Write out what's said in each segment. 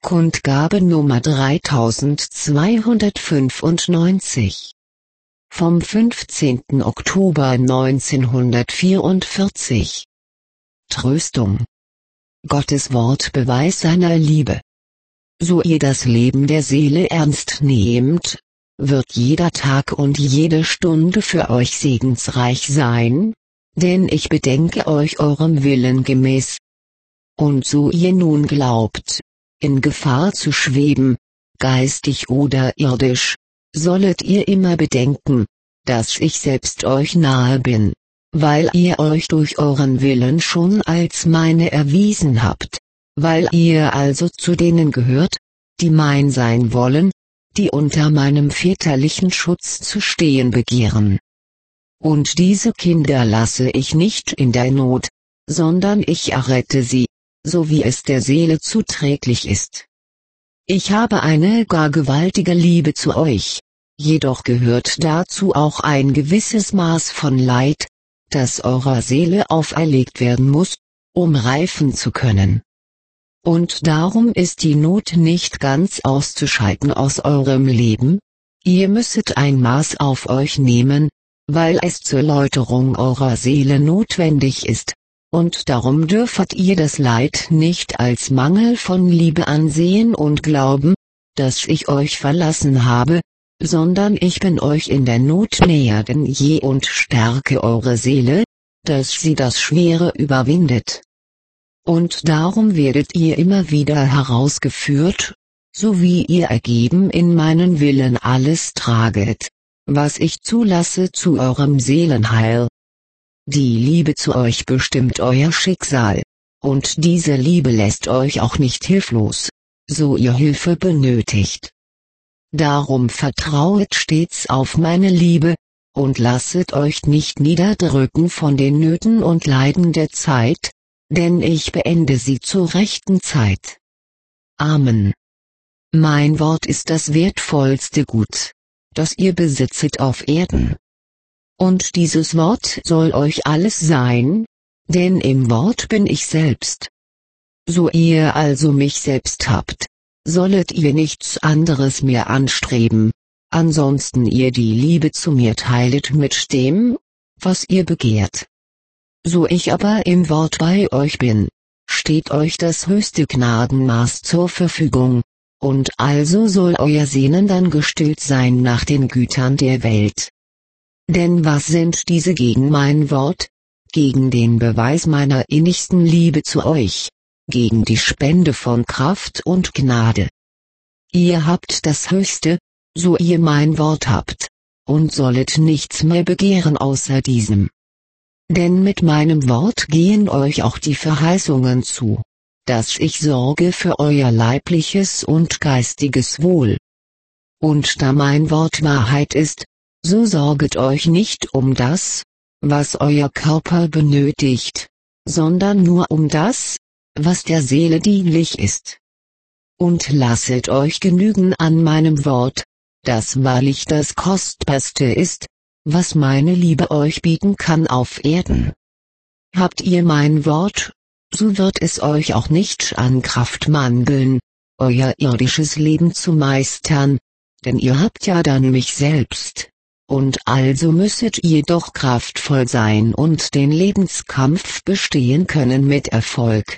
Kundgabe Nummer 3295. Vom 15. Oktober 1944. Tröstung. Gottes Wort Beweis seiner Liebe. So ihr das Leben der Seele ernst nehmt, wird jeder Tag und jede Stunde für euch segensreich sein, denn ich bedenke euch eurem Willen gemäß. Und so ihr nun glaubt, in Gefahr zu schweben, geistig oder irdisch, sollet ihr immer bedenken, dass ich selbst euch nahe bin, weil ihr euch durch euren Willen schon als meine erwiesen habt, weil ihr also zu denen gehört, die mein sein wollen, die unter meinem väterlichen Schutz zu stehen begehren. Und diese Kinder lasse ich nicht in der Not, sondern ich errette sie, so wie es der Seele zuträglich ist. Ich habe eine gar gewaltige Liebe zu euch, jedoch gehört dazu auch ein gewisses Maß von Leid, das eurer Seele auferlegt werden muss, um reifen zu können. Und darum ist die Not nicht ganz auszuschalten aus eurem Leben, ihr müsset ein Maß auf euch nehmen, weil es zur Läuterung eurer Seele notwendig ist. Und darum dürfet ihr das Leid nicht als Mangel von Liebe ansehen und glauben, dass ich euch verlassen habe, sondern ich bin euch in der Not näher denn je und stärke eure Seele, dass sie das Schwere überwindet. Und darum werdet ihr immer wieder herausgeführt, so wie ihr ergeben in meinen Willen alles traget, was ich zulasse zu eurem Seelenheil. Die Liebe zu euch bestimmt euer Schicksal, und diese Liebe lässt euch auch nicht hilflos, so ihr Hilfe benötigt. Darum vertrauet stets auf meine Liebe, und lasset euch nicht niederdrücken von den Nöten und Leiden der Zeit, denn ich beende sie zur rechten Zeit. Amen. Mein Wort ist das wertvollste Gut, das ihr besitzet auf Erden. Und dieses Wort soll euch alles sein, denn im Wort bin ich selbst. So ihr also mich selbst habt, sollet ihr nichts anderes mehr anstreben, ansonsten ihr die Liebe zu mir teilet mit dem, was ihr begehrt. So ich aber im Wort bei euch bin, steht euch das höchste Gnadenmaß zur Verfügung, und also soll euer Sehnen dann gestillt sein nach den Gütern der Welt. Denn was sind diese gegen mein Wort, gegen den Beweis meiner innigsten Liebe zu euch, gegen die Spende von Kraft und Gnade? Ihr habt das Höchste, so ihr mein Wort habt, und sollet nichts mehr begehren außer diesem. Denn mit meinem Wort gehen euch auch die Verheißungen zu, dass ich sorge für euer leibliches und geistiges Wohl. Und da mein Wort Wahrheit ist, so sorget euch nicht um das, was euer Körper benötigt, sondern nur um das, was der Seele dienlich ist. Und lasset euch genügen an meinem Wort, das wahrlich das Kostbarste ist, was meine Liebe euch bieten kann auf Erden. Habt ihr mein Wort, so wird es euch auch nicht an Kraft mangeln, euer irdisches Leben zu meistern, denn ihr habt ja dann mich selbst. Und also müsset ihr doch kraftvoll sein und den Lebenskampf bestehen können mit Erfolg.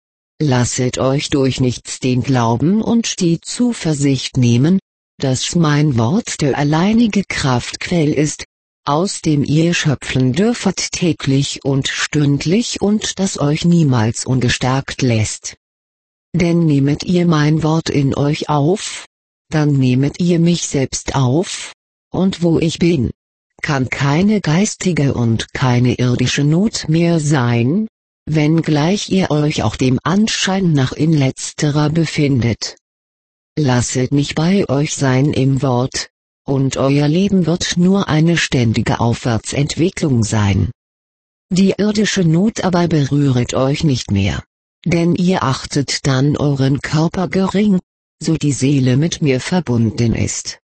Lasset euch durch nichts den Glauben und die Zuversicht nehmen, dass mein Wort der alleinige Kraftquell ist, aus dem ihr schöpfen dürfet täglich und stündlich und das euch niemals ungestärkt lässt. Denn nehmet ihr mein Wort in euch auf, dann nehmet ihr mich selbst auf, und wo ich bin, kann keine geistige und keine irdische Not mehr sein, wenngleich ihr euch auch dem Anschein nach in letzterer befindet. Lasset mich bei euch sein im Wort, und euer Leben wird nur eine ständige Aufwärtsentwicklung sein. Die irdische Not aber berühret euch nicht mehr, denn ihr achtet dann euren Körper gering, so die Seele mit mir verbunden ist.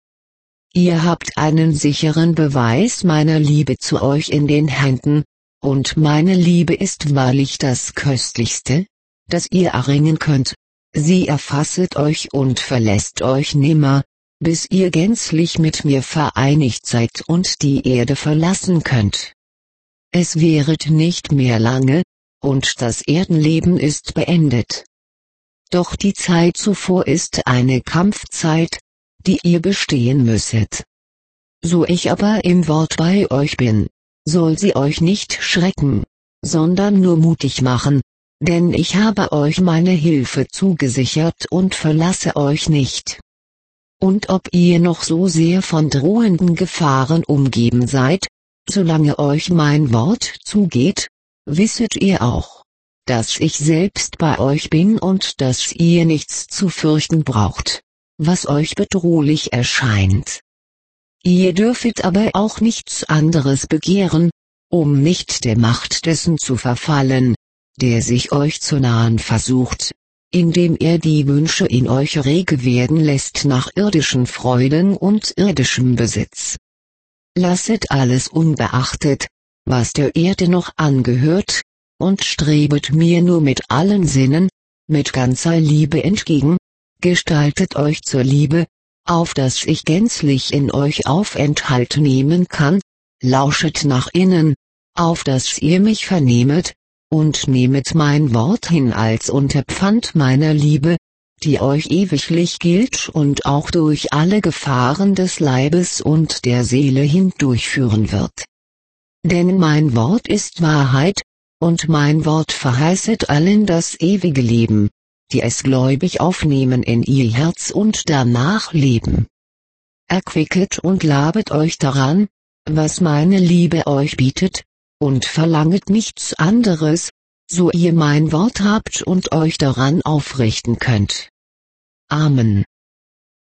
Ihr habt einen sicheren Beweis meiner Liebe zu euch in den Händen, und meine Liebe ist wahrlich das Köstlichste, das ihr erringen könnt, Sie erfasset euch und verlässt euch nimmer, bis ihr gänzlich mit mir vereinigt seid und die Erde verlassen könnt. Es währet nicht mehr lange, und das Erdenleben ist beendet. Doch die Zeit zuvor ist eine Kampfzeit, die ihr bestehen müsset. So ich aber im Wort bei euch bin, soll sie euch nicht schrecken, sondern nur mutig machen, denn ich habe euch meine Hilfe zugesichert und verlasse euch nicht. Und ob ihr noch so sehr von drohenden Gefahren umgeben seid, solange euch mein Wort zugeht, wisset ihr auch, dass ich selbst bei euch bin und dass ihr nichts zu fürchten braucht, was euch bedrohlich erscheint. Ihr dürfet aber auch nichts anderes begehren, um nicht der Macht dessen zu verfallen, der sich euch zu nahen versucht, indem er die Wünsche in euch rege werden lässt nach irdischen Freuden und irdischem Besitz. Lasset alles unbeachtet, was der Erde noch angehört, und strebet mir nur mit allen Sinnen, mit ganzer Liebe entgegen, gestaltet euch zur Liebe, auf dass ich gänzlich in euch Aufenthalt nehmen kann, lauschet nach innen, auf dass ihr mich vernehmet, und nehmet mein Wort hin als Unterpfand meiner Liebe, die euch ewiglich gilt und auch durch alle Gefahren des Leibes und der Seele hindurchführen wird. Denn mein Wort ist Wahrheit, und mein Wort verheißet allen das ewige Leben, die es gläubig aufnehmen in ihr Herz und danach leben. Erquicket und labet euch daran, was meine Liebe euch bietet, und verlanget nichts anderes, so ihr mein Wort habt und euch daran aufrichten könnt. Amen.